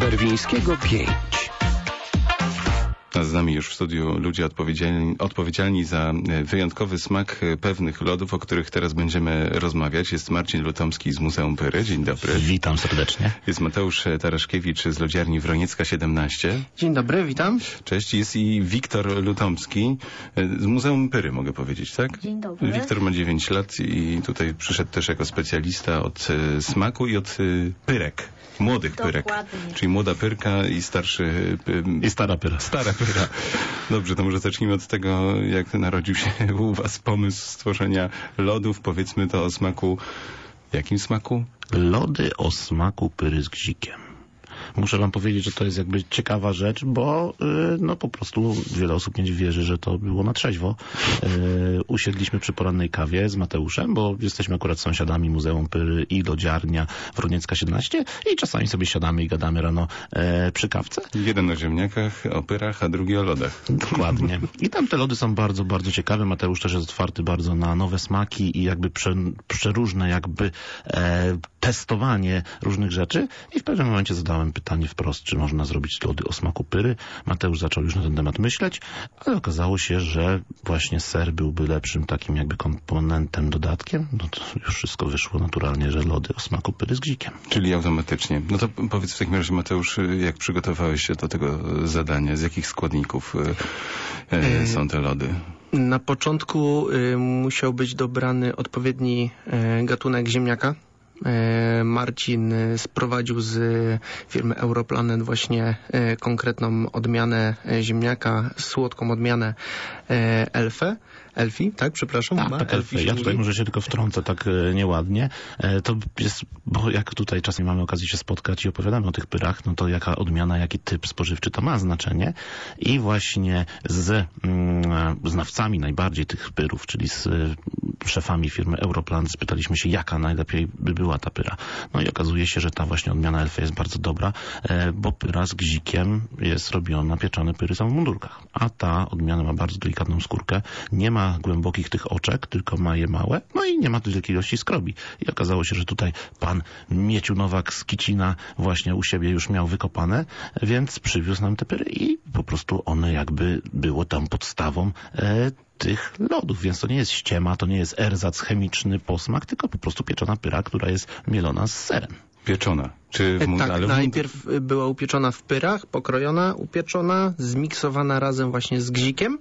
Werwińskiego 5. Z nami już w studiu ludzie odpowiedzialni za wyjątkowy smak pewnych lodów, o których teraz będziemy rozmawiać. Jest Marcin Lutomski z Muzeum Pyry. Dzień dobry. Witam serdecznie. Jest Mateusz Taraszkiewicz z lodziarni Wroniecka 17. Dzień dobry, witam. Cześć. Jest i Wiktor Lutomski z Muzeum Pyry, mogę powiedzieć, tak? Dzień dobry. Wiktor ma 9 lat i tutaj przyszedł też jako specjalista od smaku i od pyrek. Młodych pyrek. Dokładnie. Czyli młoda pyrka i starszy... I stara pyra. Stara pyra. Dobrze, to może zacznijmy od tego, jak narodził się u was pomysł stworzenia lodów. Powiedzmy to o smaku... Jakim smaku? Lody o smaku pyry z gzikiem. Muszę wam powiedzieć, że to jest jakby ciekawa rzecz, bo no po prostu wiele osób nie wierzy, że to było na trzeźwo. Usiedliśmy przy porannej kawie z Mateuszem, bo jesteśmy akurat sąsiadami Muzeum Pyry i lodziarnia Wroniecka 17 i czasami sobie siadamy i gadamy rano przy kawce. Jeden o ziemniakach, o pyrach, a drugi o lodach. Dokładnie. I tam te lody są bardzo, bardzo ciekawe. Mateusz też jest otwarty bardzo na nowe smaki i jakby przeróżne jakby testowanie różnych rzeczy. I w pewnym momencie zadałem pytanie wprost, czy można zrobić lody o smaku pyry. Mateusz zaczął już na ten temat myśleć, ale okazało się, że właśnie ser byłby lepszym takim jakby komponentem, dodatkiem. No to już wszystko wyszło naturalnie, że lody o smaku pyry z gzikiem. Czyli automatycznie. No to powiedz w takim razie, Mateusz, jak przygotowałeś się do tego zadania? Z jakich składników są te lody? Na początku musiał być dobrany odpowiedni gatunek ziemniaka. Marcin sprowadził z firmy Europlanet właśnie konkretną odmianę ziemniaka, słodką odmianę Elfi, tak? Przepraszam. Tak, Elfi. Ja tutaj może się tylko wtrącę tak nieładnie. To jest, bo jak tutaj czasem mamy okazję się spotkać i opowiadamy o tych pyrach, no to jaka odmiana, jaki typ spożywczy to ma znaczenie. I właśnie z znawcami najbardziej tych pyrów, czyli z szefami firmy Europlan spytaliśmy się, jaka najlepiej by była ta pyra. No i okazuje się, że ta właśnie odmiana Elfy jest bardzo dobra, bo pyra z gzikiem jest robiona, pieczone pyry są w mundurkach. A ta odmiana ma bardzo delikatną skórkę, nie ma głębokich tych oczek, tylko ma je małe, no i nie ma wielkiej ilości skrobi. I okazało się, że tutaj pan Mieciu Nowak z Kicina właśnie u siebie już miał wykopane, więc przywiózł nam te pyry i po prostu one jakby było tam podstawą tych lodów, więc to nie jest ściema, to nie jest erzac chemiczny posmak, tylko po prostu pieczona pyra, która jest mielona z serem. Pieczona. Czy tak, najpierw była upieczona w pyrach, pokrojona, upieczona, zmiksowana razem właśnie z gzikiem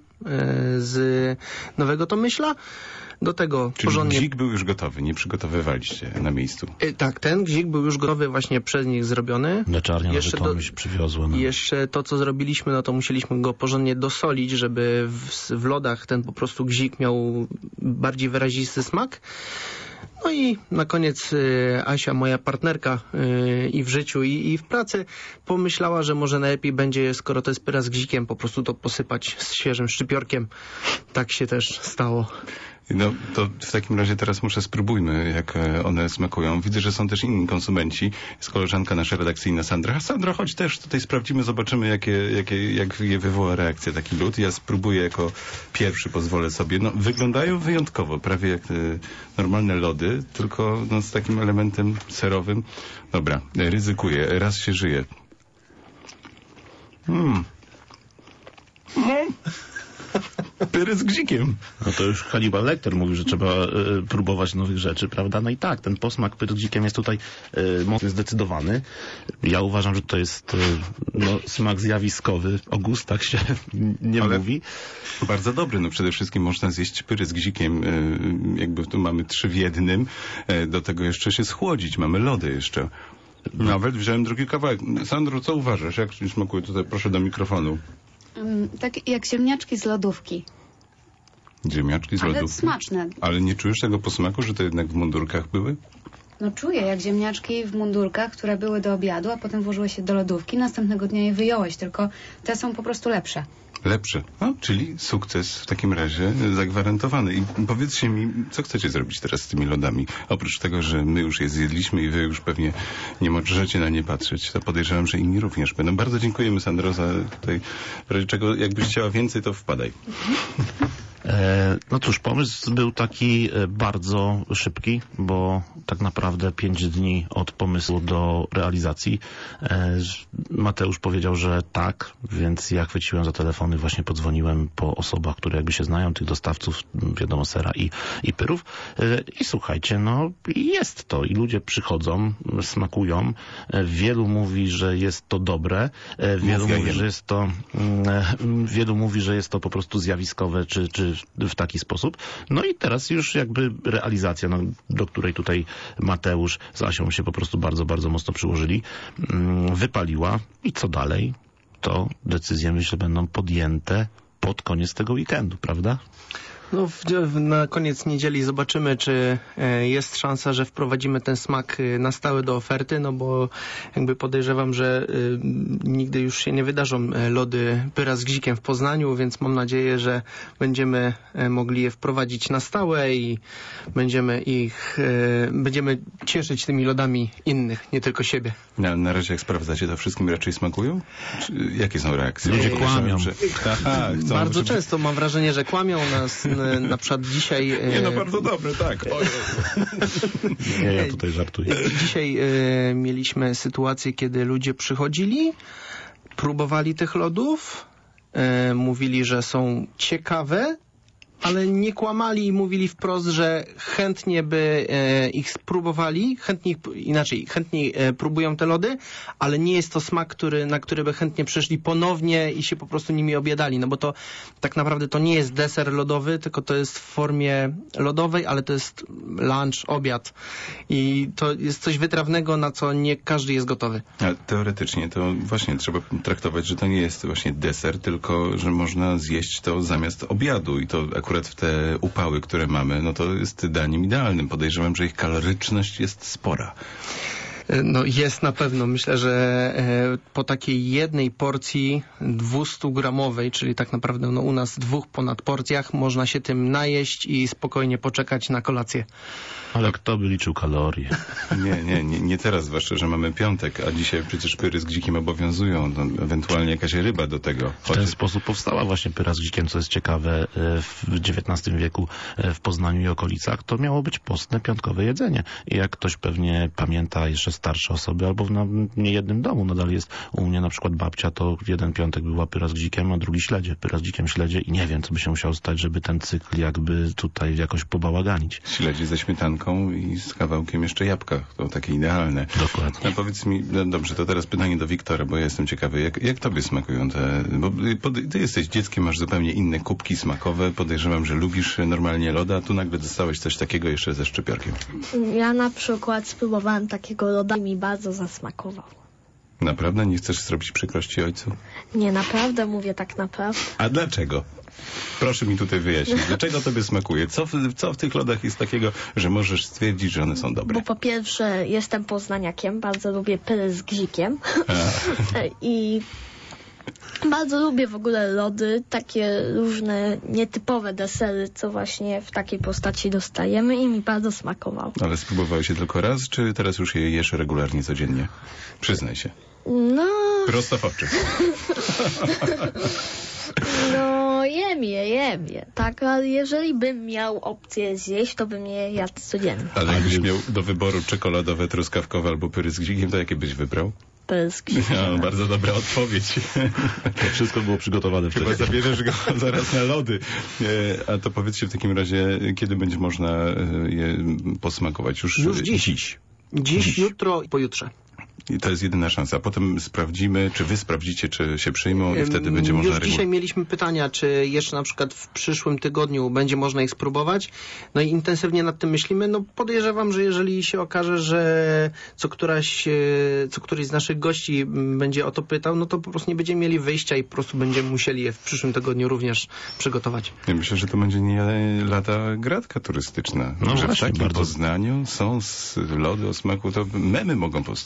z Nowego Tomyśla. Do tego czyli porządnie... Gzik był już gotowy, nie przygotowywaliście na miejscu. Tak, ten gzik był już gotowy, właśnie przez nich zrobiony. Mleczarnia Nowy Tomyśl przywiozła. I jeszcze to, co zrobiliśmy, no to musieliśmy go porządnie dosolić, żeby w lodach ten po prostu gzik miał bardziej wyrazisty smak. No i na koniec Asia, moja partnerka i w życiu, i w pracy, pomyślała, że może najlepiej będzie, skoro to jest pyra z gzikiem, po prostu to posypać z świeżym szczypiorkiem. Tak się też stało. No to w takim razie teraz spróbujmy, jak one smakują. Widzę, że są też inni konsumenci. Jest koleżanka nasza redakcyjna Sandra. Sandra, chodź też tutaj sprawdzimy, zobaczymy, jak je wywoła reakcja taki lód. Ja spróbuję jako pierwszy, pozwolę sobie. No, wyglądają wyjątkowo, prawie jak normalne lody, tylko no, z takim elementem serowym. Dobra, ryzykuję. Raz się żyje. Pyry z gzikiem. No to już Hannibal Lecter mówił, że trzeba próbować nowych rzeczy, prawda? No i tak, ten posmak pyry z gzikiem jest tutaj mocno zdecydowany. Ja uważam, że to jest smak zjawiskowy. O gustach się nie mówi. Bardzo dobry. No przede wszystkim można zjeść pyry z gzikiem. Jakby tu mamy 3 w 1. Do tego jeszcze się schłodzić. Mamy lody jeszcze. Nawet wziąłem drugi kawałek. Sandro, co uważasz? Jak ci smakuje? Tutaj proszę do mikrofonu. Tak jak ziemniaczki z lodówki. Ziemniaczki z lodówki? Ale smaczne. Ale nie czujesz tego posmaku, że to jednak w mundurkach były? No czuję, jak ziemniaczki w mundurkach, które były do obiadu, a potem włożyłeś się do lodówki, następnego dnia je wyjąłeś, tylko te są po prostu lepsze. Lepsze. No, czyli sukces w takim razie zagwarantowany. I powiedzcie mi, co chcecie zrobić teraz z tymi lodami? Oprócz tego, że my już je zjedliśmy i wy już pewnie nie możecie na nie patrzeć, to podejrzewam, że inni również będą. Bardzo dziękujemy, Sandro, za tutaj, w razie czego jakbyś chciała więcej, to wpadaj. No cóż, pomysł był taki bardzo szybki, bo tak naprawdę 5 dni od pomysłu do realizacji. Mateusz powiedział, że tak, więc ja chwyciłem za telefony, właśnie podzwoniłem po osobach, które jakby się znają, tych dostawców, wiadomo, sera i pyrów. I słuchajcie, no jest to i ludzie przychodzą, smakują. Wielu mówi, że jest to dobre. Wielu mówi, że jest to po prostu zjawiskowe, czy w taki sposób. No i teraz już jakby realizacja, no, do której tutaj Mateusz z Asią się po prostu bardzo, bardzo mocno przyłożyli, wypaliła. I co dalej? To decyzje, myślę, będą podjęte pod koniec tego weekendu, prawda? No, na koniec niedzieli zobaczymy, czy jest szansa, że wprowadzimy ten smak na stałe do oferty, no bo jakby podejrzewam, że nigdy już się nie wydarzą lody pyra z gzikiem w Poznaniu, więc mam nadzieję, że będziemy mogli je wprowadzić na stałe i będziemy cieszyć tymi lodami innych, nie tylko siebie. Na razie jak sprawdzacie, to wszystkim raczej smakują? Czy jakie są reakcje? Ludzie kłamią. Bardzo często mam wrażenie, że kłamią nas. Na przykład dzisiaj... Nie, no bardzo dobre, tak. Nie, ja tutaj żartuję. Dzisiaj mieliśmy sytuację, kiedy ludzie przychodzili, próbowali tych lodów, mówili, że są ciekawe, ale nie kłamali i mówili wprost, że chętnie by ich spróbowali, chętniej próbują te lody, ale nie jest to smak, na który by chętnie przyszli ponownie i się po prostu nimi obiadali, no bo to tak naprawdę to nie jest deser lodowy, tylko to jest w formie lodowej, ale to jest lunch, obiad i to jest coś wytrawnego, na co nie każdy jest gotowy. A teoretycznie to właśnie trzeba traktować, że to nie jest właśnie deser, tylko że można zjeść to zamiast obiadu i to akurat w te upały, które mamy, no to jest daniem idealnym. Podejrzewam, że ich kaloryczność jest spora. No jest na pewno. Myślę, że po takiej jednej porcji 200-gramowej, czyli tak naprawdę no u nas 2 ponad porcjach, można się tym najeść i spokojnie poczekać na kolację. Ale kto by liczył kalorie? Nie teraz, zwłaszcza, że mamy piątek, a dzisiaj przecież pyry z gzikiem obowiązują, no, ewentualnie jakaś ryba do tego. W ten sposób powstała właśnie pyra z gzikiem, co jest ciekawe, w XIX wieku w Poznaniu i okolicach. To miało być postne, piątkowe jedzenie. I jak ktoś pewnie pamięta, jeszcze starsze osoby, albo w niejednym domu nadal jest. U mnie na przykład babcia, to jeden piątek była pyra z gzikiem, a drugi śledzie. Pyra z gzikiem, śledzie i nie wiem, co by się musiało stać, żeby ten cykl jakby tutaj jakoś pobałaganić. Śledzie ze śmietanką i z kawałkiem jeszcze jabłka. To takie idealne. Dokładnie. No powiedz mi, no dobrze, to teraz pytanie do Wiktora, bo ja jestem ciekawy, jak tobie smakują te... Bo ty jesteś dzieckiem, masz zupełnie inne kubki smakowe, podejrzewam, że lubisz normalnie loda, a tu nagle dostałeś coś takiego jeszcze ze szczypiorkiem. Ja na przykład spróbowałem takiego loda i mi bardzo zasmakował. Naprawdę? Nie chcesz zrobić przykrości ojcu? Nie, naprawdę mówię tak naprawdę. A dlaczego? Proszę mi tutaj wyjaśnić. Dlaczego tobie smakuje? Co w tych lodach jest takiego, że możesz stwierdzić, że one są dobre? Bo po pierwsze jestem poznaniakiem, bardzo lubię pyry z gzikiem. I bardzo lubię w ogóle lody, takie różne nietypowe desery, co właśnie w takiej postaci dostajemy i mi bardzo smakował. Ale spróbowałeś je tylko raz, czy teraz już je jesz regularnie, codziennie? Przyznaj się. No... Prosto w oczy. No, jem je. Tak, ale jeżeli bym miał opcję zjeść, to bym je jadł codziennie. Ale jakbyś miał do wyboru czekoladowe, truskawkowe albo pyry z gzikiem, to jakie byś wybrał? Pyry z gzikiem. No, bardzo dobra odpowiedź. To wszystko było przygotowane Chyba wtedy. zabierzesz go zaraz na lody. A to powiedzcie w takim razie, kiedy będzie można je posmakować? Już Dziś, jutro i pojutrze. I to jest jedyna szansa. Potem sprawdzimy, czy wy sprawdzicie, czy się przyjmą i wtedy będzie można Już dzisiaj mieliśmy pytania, czy jeszcze na przykład w przyszłym tygodniu będzie można ich spróbować. No i intensywnie nad tym myślimy. No podejrzewam, że jeżeli się okaże, że co któryś z naszych gości będzie o to pytał, no to po prostu nie będziemy mieli wyjścia i po prostu będziemy musieli je w przyszłym tygodniu również przygotować. Ja myślę, że to będzie nie lada gratka turystyczna. No że właśnie, w takim bardzo. Poznaniu są lody o smaku, to memy mogą powstawać w internecie.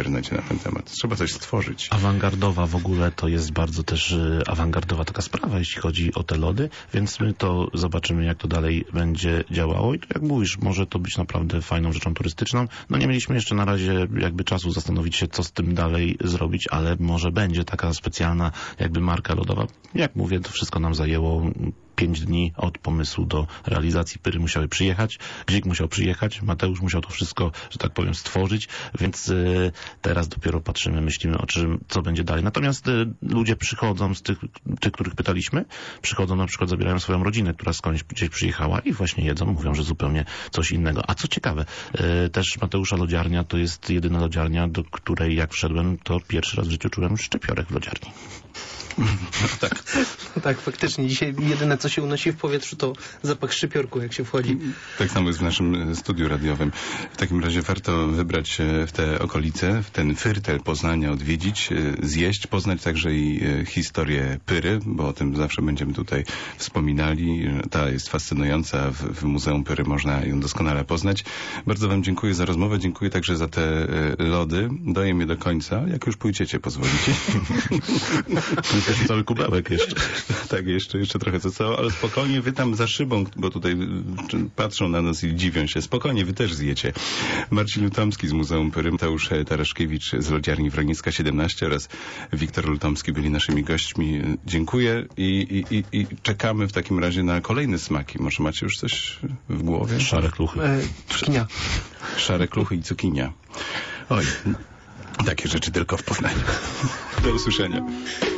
internecie na ten temat. Trzeba coś stworzyć. Awangardowa w ogóle to jest bardzo też awangardowa taka sprawa, jeśli chodzi o te lody, więc my to zobaczymy, jak to dalej będzie działało i jak mówisz, może to być naprawdę fajną rzeczą turystyczną. No nie mieliśmy jeszcze na razie jakby czasu zastanowić się, co z tym dalej zrobić, ale może będzie taka specjalna jakby marka lodowa. Jak mówię, to wszystko nam zajęło 5 dni od pomysłu do realizacji. Pyry musiały przyjechać, Gzik musiał przyjechać, Mateusz musiał to wszystko, że tak powiem, stworzyć, więc teraz dopiero patrzymy, myślimy o czym, co będzie dalej. Natomiast ludzie przychodzą z tych, których pytaliśmy, przychodzą na przykład, zabierają swoją rodzinę, która skądś gdzieś przyjechała i właśnie jedzą, mówią, że zupełnie coś innego. A co ciekawe, też Mateusza lodziarnia to jest jedyna lodziarnia, do której jak wszedłem, to pierwszy raz w życiu czułem szczypiorek w lodziarni. Tak. Tak, faktycznie. Dzisiaj jedyne, co się unosi w powietrzu, to zapach szczypiorku, jak się wchodzi. Tak samo jest w naszym studiu radiowym. W takim razie warto wybrać się w te okolice, w ten Fyrtel Poznania odwiedzić, zjeść, poznać także i historię Pyry, bo o tym zawsze będziemy tutaj wspominali. Ta jest fascynująca. W Muzeum Pyry można ją doskonale poznać. Bardzo wam dziękuję za rozmowę. Dziękuję także za te lody. Dojem je do końca. Jak już pójdziecie, pozwolicie. Też cały kubełek jeszcze. Tak, jeszcze trochę co, ale spokojnie, wy tam za szybą, bo tutaj patrzą na nas i dziwią się. Spokojnie, wy też zjecie. Marcin Lutomski z Muzeum Pyry, Mateusz Taraszkiewicz z Lodziarni Wronicka 17 oraz Wiktor Lutomski byli naszymi gośćmi. Dziękuję i czekamy w takim razie na kolejne smaki. Może macie już coś w głowie? Szare kluchy. Cukinia. Szare kluchy i cukinia. Oj, takie rzeczy tylko w Poznaniu. Do usłyszenia.